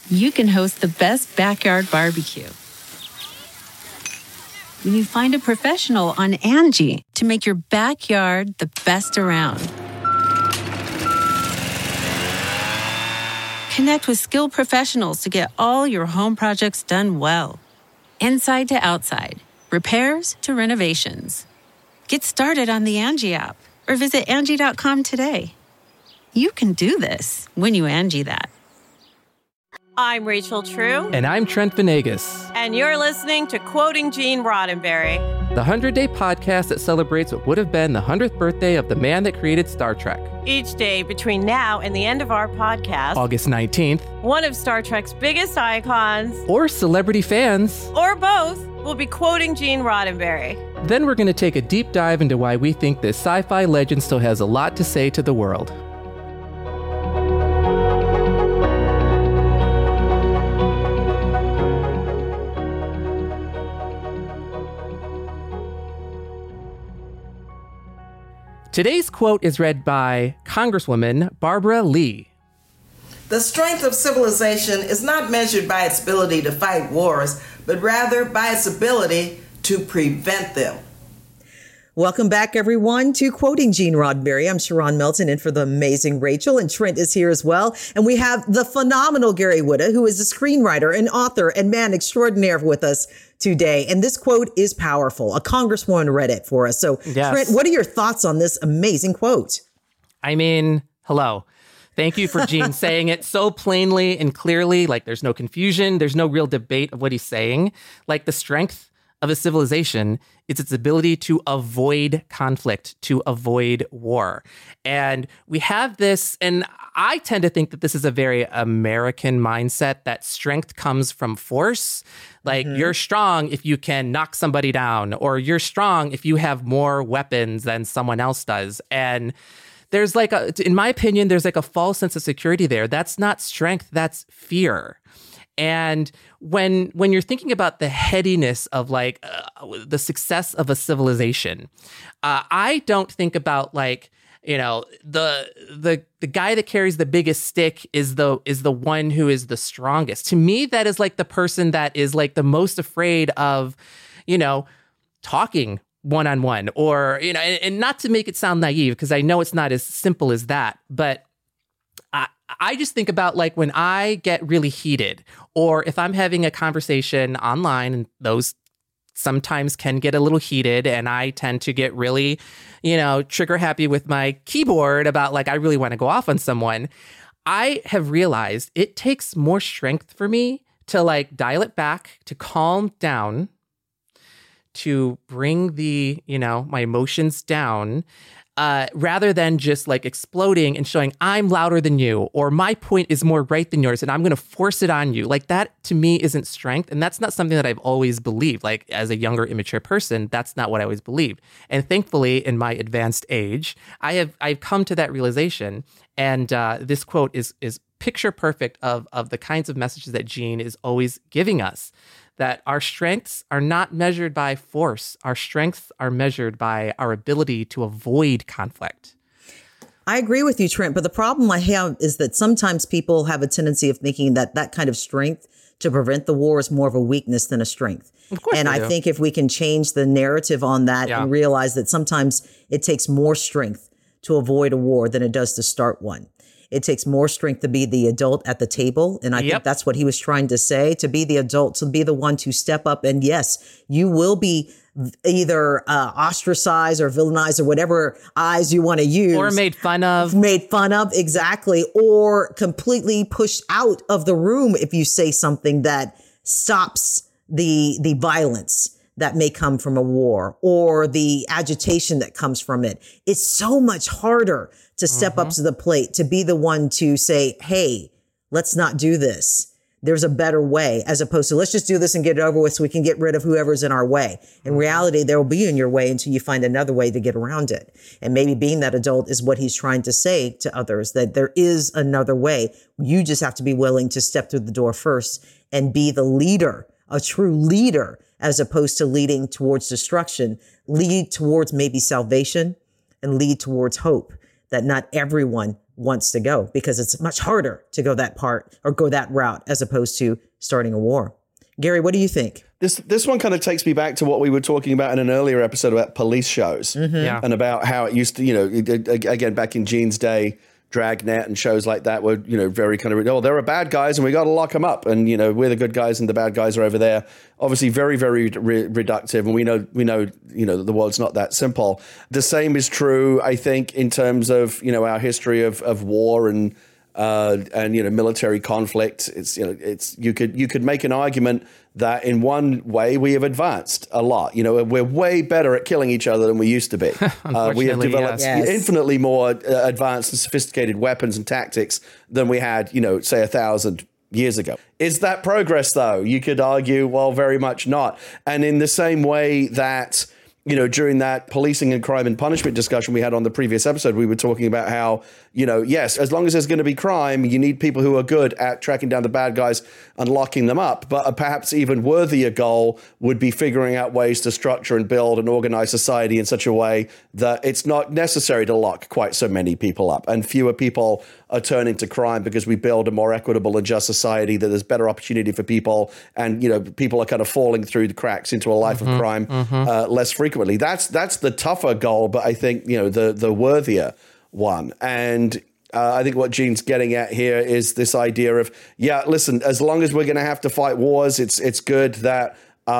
you can host the best backyard barbecue. When you find a professional on Angie to make your backyard the best around. Connect with skilled professionals to get all your home projects done well. Inside to outside, repairs to renovations. Get started on the Angie app or visit Angie.com today. You can do this when you Angie that. I'm Rachel True. And I'm Trent Venegas. And you're listening to Quoting Gene Roddenberry, the 100-day podcast that celebrates what would have been the 100th birthday of the man that created Star Trek. Each day between now and the end of our podcast, August 19th, one of Star Trek's biggest icons, or celebrity fans, or both, will be quoting Gene Roddenberry. Then we're going to take a deep dive into why we think this sci-fi legend still has a lot to say to the world. Today's quote is read by Congresswoman Barbara Lee. The strength of civilization is not measured by its ability to fight wars, but rather by its ability to prevent them. Welcome back, everyone, to Quoting Gene Roddenberry. I'm Sharon Melton, in for the amazing Rachel, and Trent is here as well. And we have the phenomenal Gary Whitta, who is a screenwriter and author and man extraordinaire with us today. And this quote is powerful. A congresswoman read it for us. So, yes. Trent, what are your thoughts on this amazing quote? I mean, hello. Thank you for Gene saying it so plainly and clearly. Like, there's no confusion. There's no real debate of what he's saying. Like, the strength of a civilization is its ability to avoid conflict, to avoid war. And we have this, and I tend to think that this is a very American mindset, that strength comes from force. Like, you're strong if you can knock somebody down, or you're strong if you have more weapons than someone else does. And there's like in my opinion, there's like a false sense of security there. That's not strength, that's fear. And when you're thinking about the headiness of like the success of a civilization, I don't think about like, you know, the guy that carries the biggest stick is the one who is the strongest. To me, that is like the person that is like the most afraid of, you know, talking one-on-one, or, you know, and not to make it sound naive, because I know it's not as simple as that, but I just think about like when I get really heated, or if I'm having a conversation online, and those sometimes can get a little heated, and I tend to get really, you know, trigger happy with my keyboard about like, I really want to go off on someone. I have realized it takes more strength for me to like dial it back, to calm down, to bring the, you know, my emotions down, rather than just like exploding and showing I'm louder than you, or my point is more right than yours, and I'm going to force it on you. Like, that to me isn't strength. And that's not something that I've always believed. Like, as a younger, immature person, that's not what I always believed. And thankfully, in my advanced age, I've come to that realization. And this quote is picture perfect of the kinds of messages that Gene is always giving us. That our strengths are not measured by force. Our strengths are measured by our ability to avoid conflict. I agree with you, Trent, but the problem I have is that sometimes people have a tendency of thinking that that kind of strength to prevent the war is more of a weakness than a strength. Of course. And I think if we can change the narrative on that and realize that sometimes it takes more strength to avoid a war than it does to start one. It takes more strength to be the adult at the table. And I think that's what he was trying to say, to be the adult, to be the one to step up. And yes, you will be either ostracized or villainized or whatever eyes you want to use. Or made fun of. Exactly. Or completely pushed out of the room if you say something that stops the violence that may come from a war, or the agitation that comes from it. It's so much harder to step up to the plate, to be the one to say, hey, let's not do this. There's a better way, as opposed to let's just do this and get it over with so we can get rid of whoever's in our way. In reality, there will be in your way until you find another way to get around it. And maybe being that adult is what he's trying to say to others, that there is another way. You just have to be willing to step through the door first and be the leader, a true leader, as opposed to leading towards destruction. Lead towards maybe salvation and lead towards hope, that not everyone wants to go, because it's much harder to go that part or go that route as opposed to starting a war. Gary, what do you think? This one kind of takes me back to what we were talking about in an earlier episode about police shows and about how it used to, again, back in Gene's day, Dragnet and shows like that were, very kind of, there are bad guys and we got to lock them up. And, we're the good guys and the bad guys are over there. Obviously very, very reductive. And we know, that the world's not that simple. The same is true, I think, in terms of, our history of war and military conflict. You could make an argument that in one way we have advanced a lot. We're way better at killing each other than we used to be. We have developed infinitely more advanced and sophisticated weapons and tactics than we had, say 1,000 years ago. Is that progress, though? You could argue, well, very much not. And in the same way that, during that policing and crime and punishment discussion we had on the previous episode, we were talking about how, yes, as long as there's going to be crime, you need people who are good at tracking down the bad guys and locking them up. But a perhaps even worthier goal would be figuring out ways to structure and build and organize society in such a way that it's not necessary to lock quite so many people up and fewer people are turning to crime because we build a more equitable and just society, that there's better opportunity for people and, people are kind of falling through the cracks into a life of crime less frequently. That's the tougher goal, but I think, the worthier one. And I think what Gene's getting at here is this idea of, listen, as long as we're going to have to fight wars, it's good that,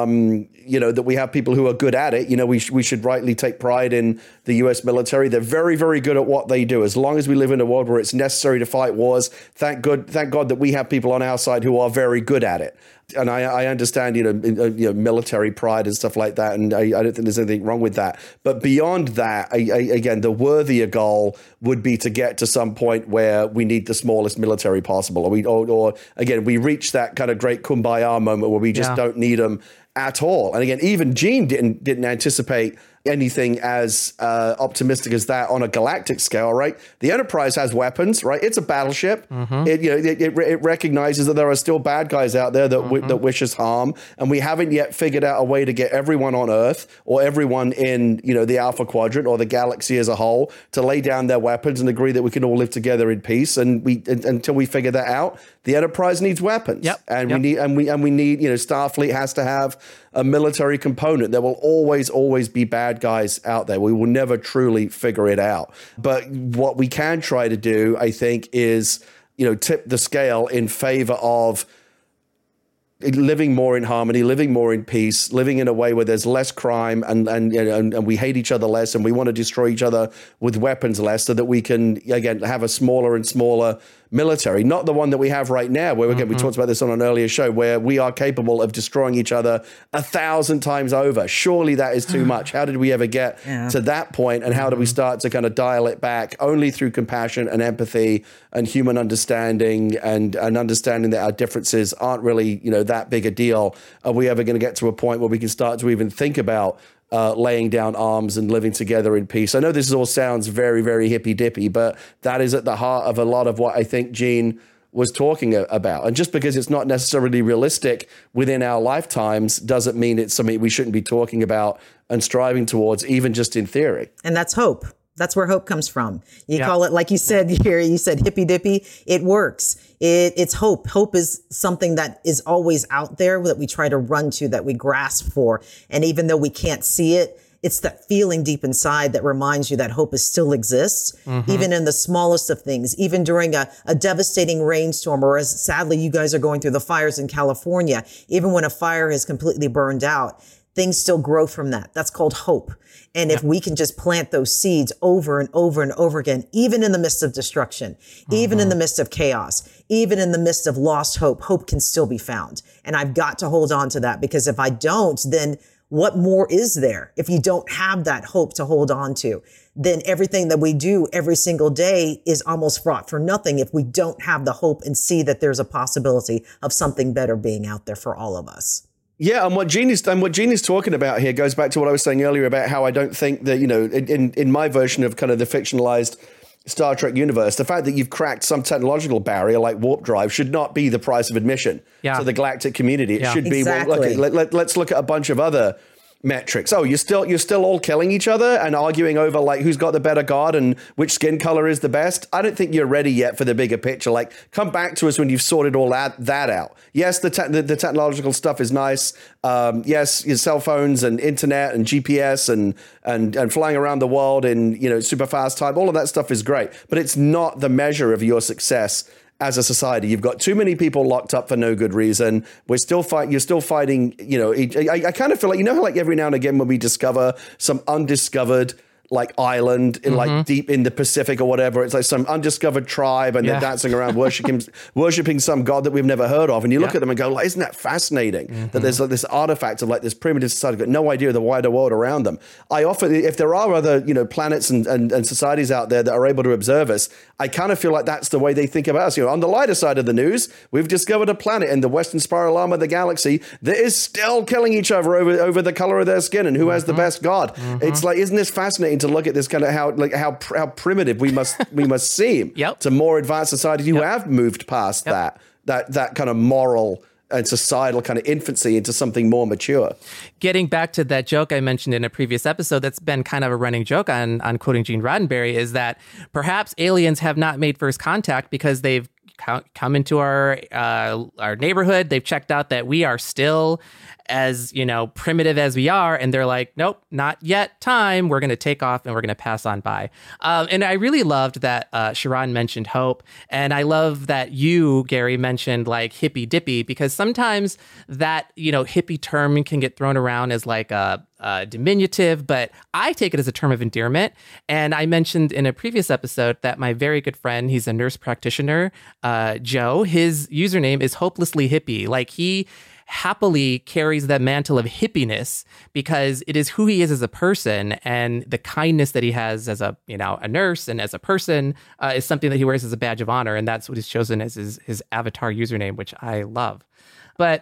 that we have people who are good at it. We should rightly take pride in the U.S. military. They're very, very good at what they do. As long as we live in a world where it's necessary to fight wars, thank God that we have people on our side who are very good at it. And I understand, military pride and stuff like that. And I don't think there's anything wrong with that. But beyond that, again, the worthier goal would be to get to some point where we need the smallest military possible. Or again, we reach that kind of great kumbaya moment where we just don't need them at all. And again, even Gene didn't anticipate anything as optimistic as that on a galactic scale, right? The Enterprise has weapons, right? It's a battleship. It recognizes that there are still bad guys out there that wish us harm, and we haven't yet figured out a way to get everyone on Earth or everyone in the Alpha Quadrant or the galaxy as a whole to lay down their weapons and agree that we can all live together in peace. And until we figure that out, the Enterprise needs weapons. We need Starfleet has to have a military component. There will always be bad guys out there. We will never truly figure it out. But what we can try to do, I think, is, tip the scale in favor of living more in harmony, living more in peace, living in a way where there's less crime and we hate each other less and we want to destroy each other with weapons less, so that we can, again, have a smaller and smaller military, not the one that we have right now, where again, we talked about this on an earlier show, where we are capable of destroying each other 1,000 times over. Surely that is too much. How did we ever get to that point? And how do we start to kind of dial it back? Only through compassion and empathy and human understanding and understanding that our differences aren't really, that big a deal. Are we ever going to get to a point where we can start to even think about laying down arms and living together in peace? I know this all sounds very, very hippy-dippy, but that is at the heart of a lot of what I think Gene was talking about. And just because it's not necessarily realistic within our lifetimes doesn't mean it's something we shouldn't be talking about and striving towards, even just in theory. And that's hope. That's where hope comes from. You call it, like you said here, you said hippy dippy. It works. It's hope. Hope is something that is always out there that we try to run to, that we grasp for. And even though we can't see it, it's that feeling deep inside that reminds you that hope still exists, even in the smallest of things, even during a devastating rainstorm, or as sadly you guys are going through the fires in California, even when a fire is completely burned out, things still grow from that. That's called hope. And if we can just plant those seeds over and over and over again, even in the midst of destruction, even in the midst of chaos, even in the midst of lost hope, hope can still be found. And I've got to hold on to that, because if I don't, then what more is there? If you don't have that hope to hold on to, then everything that we do every single day is almost fraught for nothing if we don't have the hope and see that there's a possibility of something better being out there for all of us. Yeah, and what Gene is talking about here goes back to what I was saying earlier about how I don't think that, in my version of kind of the fictionalized Star Trek universe, the fact that you've cracked some technological barrier like warp drive should not be the price of admission to the galactic community. It should be, well, okay, let's look at a bunch of other metrics. Oh, you're still all killing each other and arguing over like who's got the better god and which skin color is the best. I don't think you're ready yet for the bigger picture. Like, come back to us when you've sorted all that out. Yes, the technological stuff is nice. Yes, your cell phones and internet and GPS and flying around the world in super fast time. All of that stuff is great, but it's not the measure of your success as a society. You've got too many people locked up for no good reason. You're still fighting, I kind of feel like, how like every now and again when we discover some undiscovered like island in like deep in the Pacific or whatever, it's like some undiscovered tribe and they're dancing around worshiping some god that we've never heard of. And you look at them and go, like, isn't that fascinating that there's like this artifact of like this primitive society, got no idea of the wider world around them. I often, if there are other, planets and societies out there that are able to observe us, I kind of feel like that's the way they think about us. On the lighter side of the news, we've discovered a planet in the western spiral arm of the galaxy that is still killing each other over the color of their skin and who has the best god. It's like, isn't this fascinating to look at this kind of how primitive we must seem to more advanced societies who have moved past that kind of moral and societal kind of infancy into something more mature. Getting back to that joke I mentioned in a previous episode that's been kind of a running joke on quoting Gene Roddenberry is that perhaps aliens have not made first contact because they've come into our neighborhood. They've checked out that we are still as, primitive as we are. And they're like, nope, not yet time. We're going to take off and we're going to pass on by. And I really loved that Sharon mentioned hope. And I love that you, Gary, mentioned like hippy dippy, because sometimes that, hippie term can get thrown around as like a diminutive, but I take it as a term of endearment. And I mentioned in a previous episode that my very good friend, he's a nurse practitioner, Joe, his username is Hopelessly Hippie. Like he happily carries that mantle of hippiness because it is who he is as a person, and the kindness that he has as a nurse and as a person is something that he wears as a badge of honor. And that's what he's chosen as his avatar username, which I love. But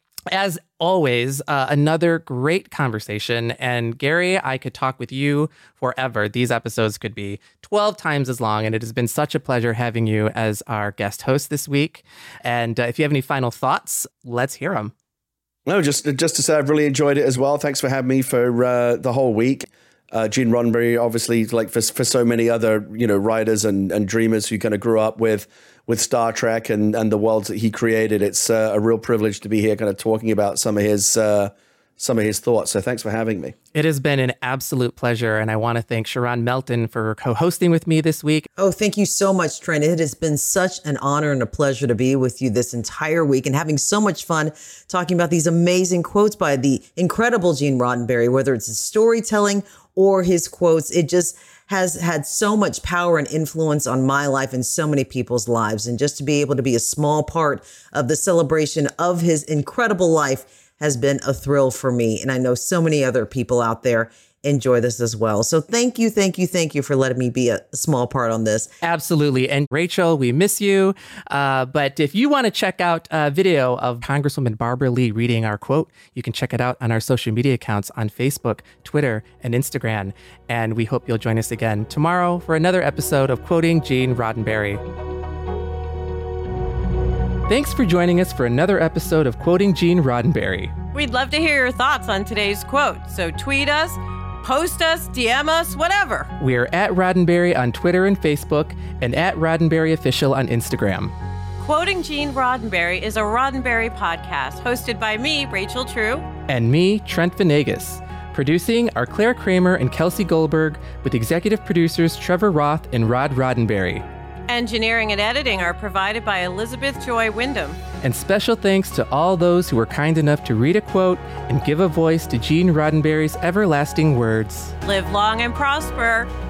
as always, another great conversation. And Gary, I could talk with you forever. These episodes could be 12 times as long. And it has been such a pleasure having you as our guest host this week. And if you have any final thoughts, let's hear them. No, just to say I've really enjoyed it as well. Thanks for having me for the whole week. Gene Roddenberry, obviously, like for so many other, writers and dreamers who kind of grew up with Star Trek and the worlds that he created. It's a real privilege to be here kind of talking about some of his thoughts. So thanks for having me. It has been an absolute pleasure. And I want to thank Sharon Melton for co-hosting with me this week. Oh, thank you so much, Trent. It has been such an honor and a pleasure to be with you this entire week and having so much fun talking about these amazing quotes by the incredible Gene Roddenberry, whether it's his storytelling or his quotes. It just has had so much power and influence on my life and so many people's lives. And just to be able to be a small part of the celebration of his incredible life has been a thrill for me. And I know so many other people out there enjoy this as well. So thank you for letting me be a small part on this. Absolutely. And Rachel, we miss you. But if you want to check out a video of Congresswoman Barbara Lee reading our quote, you can check it out on our social media accounts on Facebook, Twitter, and Instagram. And we hope you'll join us again tomorrow for another episode of Quoting Gene Roddenberry. Thanks for joining us for another episode of Quoting Gene Roddenberry. We'd love to hear your thoughts on today's quote. So tweet us, post us, DM us, whatever. We're at Roddenberry on Twitter and Facebook, and at Roddenberry Official on Instagram. Quoting Gene Roddenberry is a Roddenberry podcast hosted by me, Rachel True. And me, Trent Venegas. Producing are Claire Kramer and Kelsey Goldberg, with executive producers Trevor Roth and Rod Roddenberry. Engineering and editing are provided by Elizabeth Joy Wyndham. And special thanks to all those who were kind enough to read a quote and give a voice to Gene Roddenberry's everlasting words. Live long and prosper.